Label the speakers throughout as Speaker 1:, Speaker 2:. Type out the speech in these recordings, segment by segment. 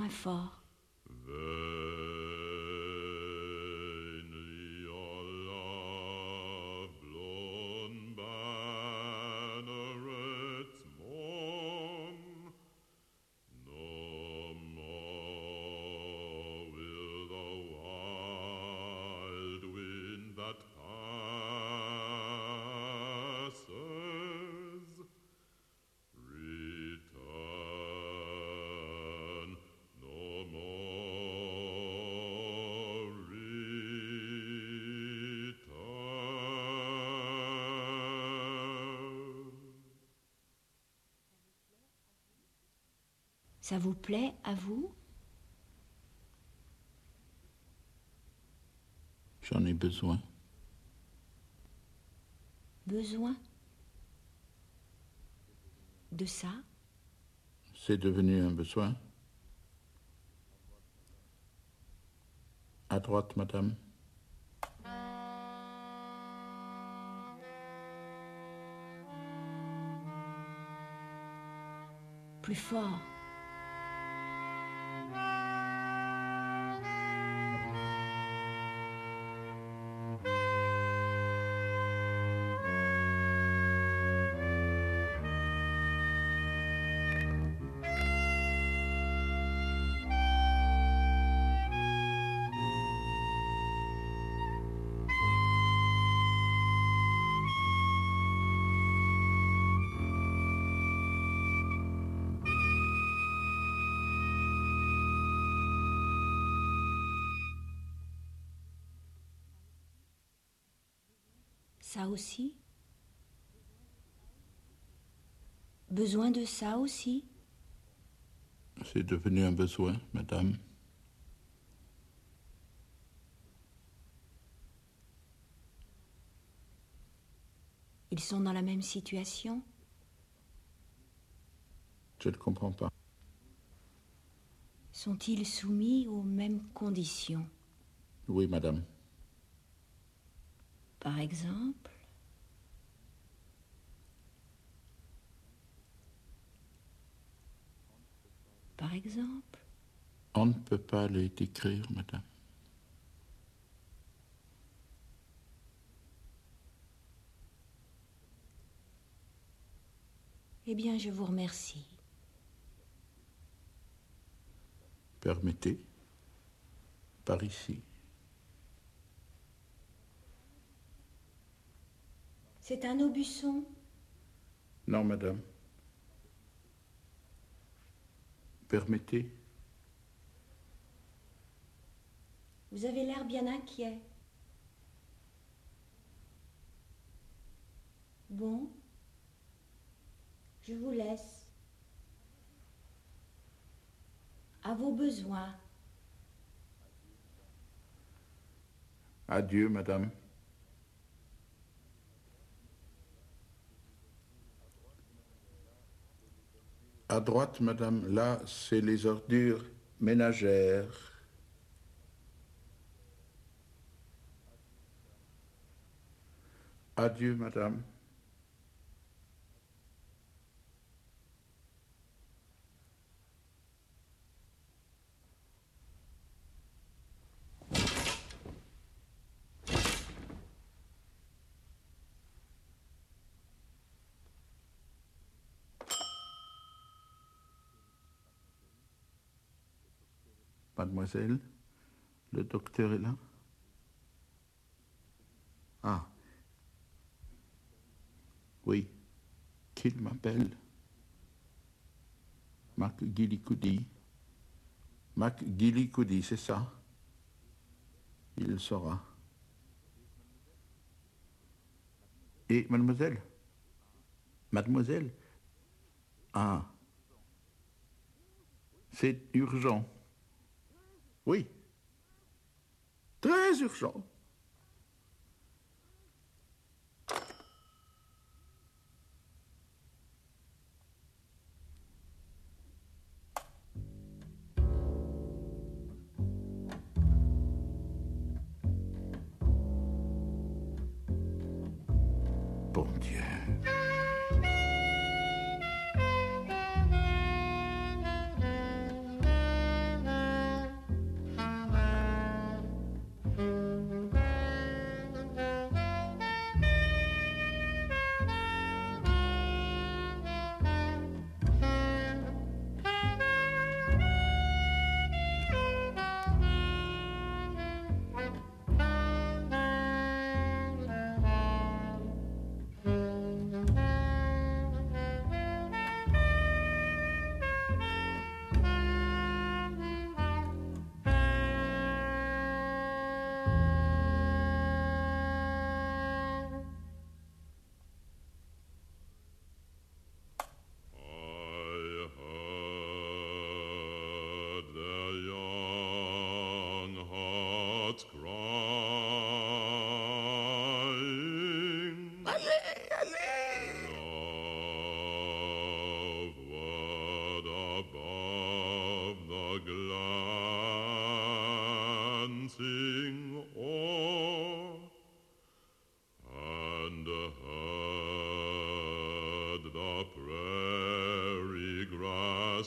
Speaker 1: moins fort. Ça vous plaît à vous?
Speaker 2: J'en ai besoin.
Speaker 1: Besoin? De ça?
Speaker 2: C'est devenu un besoin. À droite, madame.
Speaker 1: Plus fort. Ça aussi? Besoin de ça aussi?
Speaker 2: C'est devenu un besoin, madame.
Speaker 1: Ils sont dans la même situation?
Speaker 2: Je ne comprends pas.
Speaker 1: Sont-ils soumis aux mêmes conditions?
Speaker 2: Oui, madame.
Speaker 1: Par exemple? Par exemple?
Speaker 2: On ne peut pas les décrire, madame.
Speaker 1: Eh bien, je vous remercie.
Speaker 2: Permettez. Par ici.
Speaker 1: C'est un Aubusson?
Speaker 2: Non, madame. Permettez.
Speaker 1: Vous avez l'air bien inquiet. Bon, je vous laisse. À vos besoins.
Speaker 2: Adieu, madame. À droite, madame, là, c'est les ordures ménagères. Adieu, madame. Mademoiselle, le docteur est là? Ah. Oui. Qu'il m'appelle? McGillicuddy. McGillicuddy, c'est ça? Il le saura. Et mademoiselle? Mademoiselle? Ah. C'est urgent. Oui. Très urgent. Bon Dieu.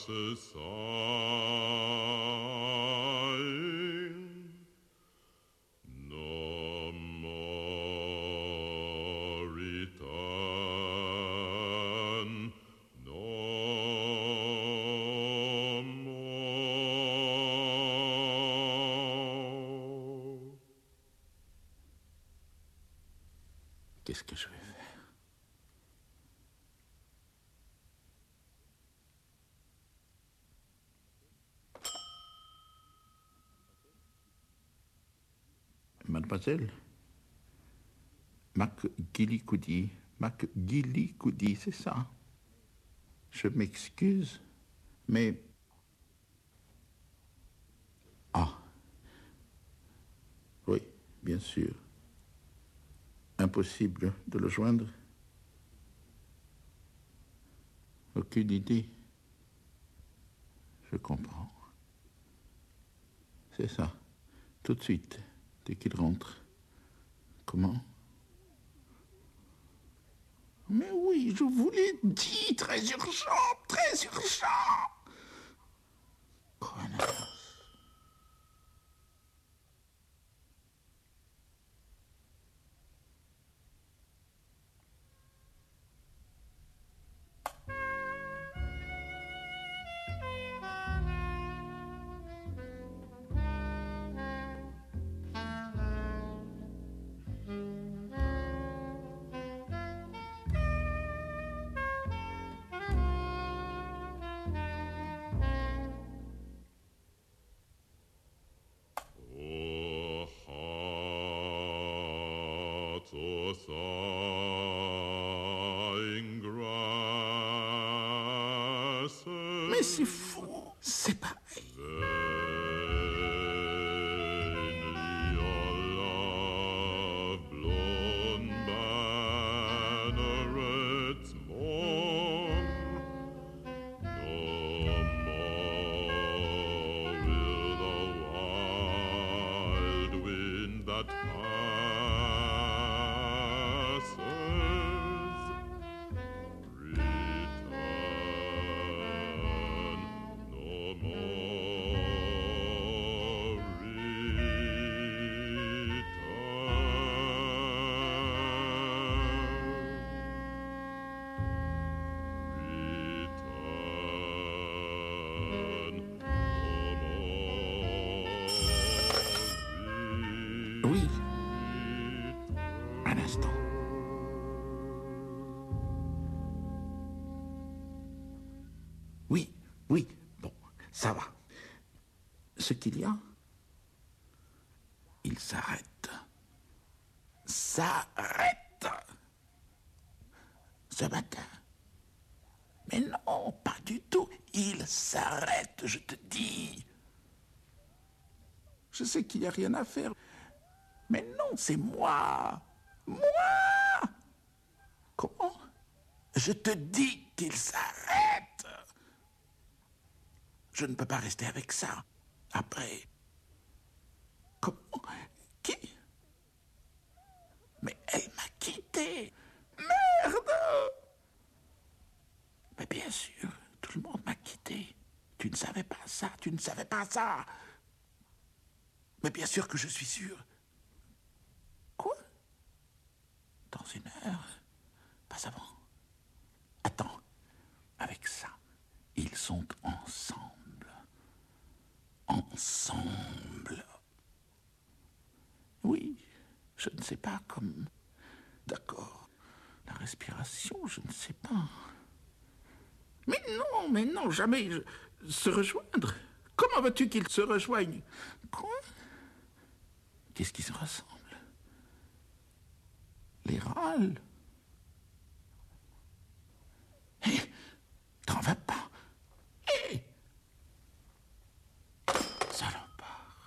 Speaker 3: sighing, no more return, no more.
Speaker 2: Qu'est-ce que je vais faire? Mademoiselle McGillicuddy, c'est ça? Je m'excuse, mais... Ah, oui, bien sûr. Impossible de le joindre. Aucune idée. Je comprends. C'est ça. Tout de suite, dès qu'il rentre. Comment? Mais oui, je vous l'ai dit, très urgent, très urgent. Connard.
Speaker 3: O heart, O sighing grasses,
Speaker 2: Mais c'est fou, c'est pareil.
Speaker 3: vainly your love blown bannerets mourn. No more will the wild wind that passes return. No more
Speaker 2: Oui, un instant. Oui, oui, bon, ça va. Ce qu'il y a, il s'arrête. S'arrête. Ce matin. Mais non, pas du tout. Il s'arrête, je te dis. Je sais qu'il n'y a rien à faire. Mais non, c'est moi. Moi. Comment? Je te dis qu'il s'arrête. Je ne peux pas rester avec ça. Après. Comment? Qui? Mais elle m'a quitté. Merde! Mais bien sûr, tout le monde m'a quitté. Tu ne savais pas ça, tu ne savais pas ça. Mais bien sûr que je suis sûr. Quoi? Dans une heure? Pas avant. Attends, avec ça, ils sont ensemble. Ensemble. Oui, je ne sais pas comme... D'accord. La respiration, je ne sais pas. Mais non, jamais. Se rejoindre. Comment veux-tu qu'ils se rejoignent? Quoi? Qu'est-ce qui se ressemble? Les râles. Hé, t'en vas pas. Hé, salopard.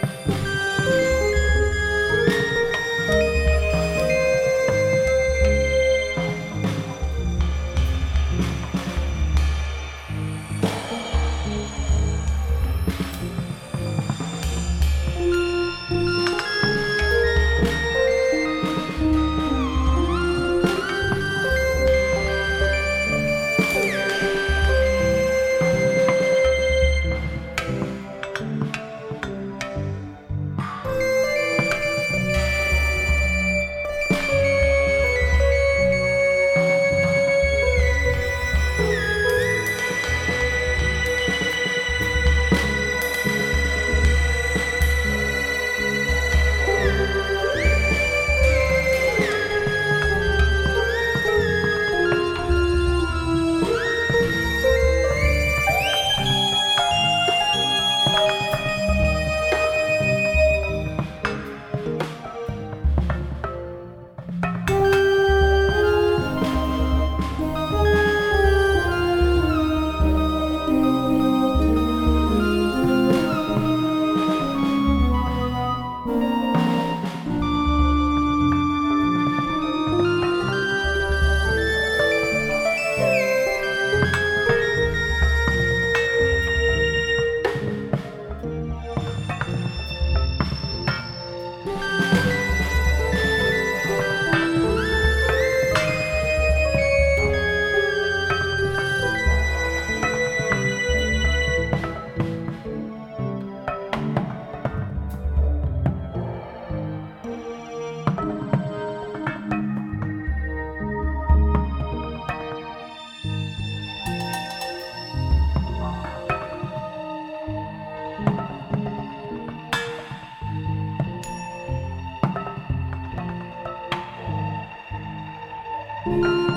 Speaker 4: Thank you.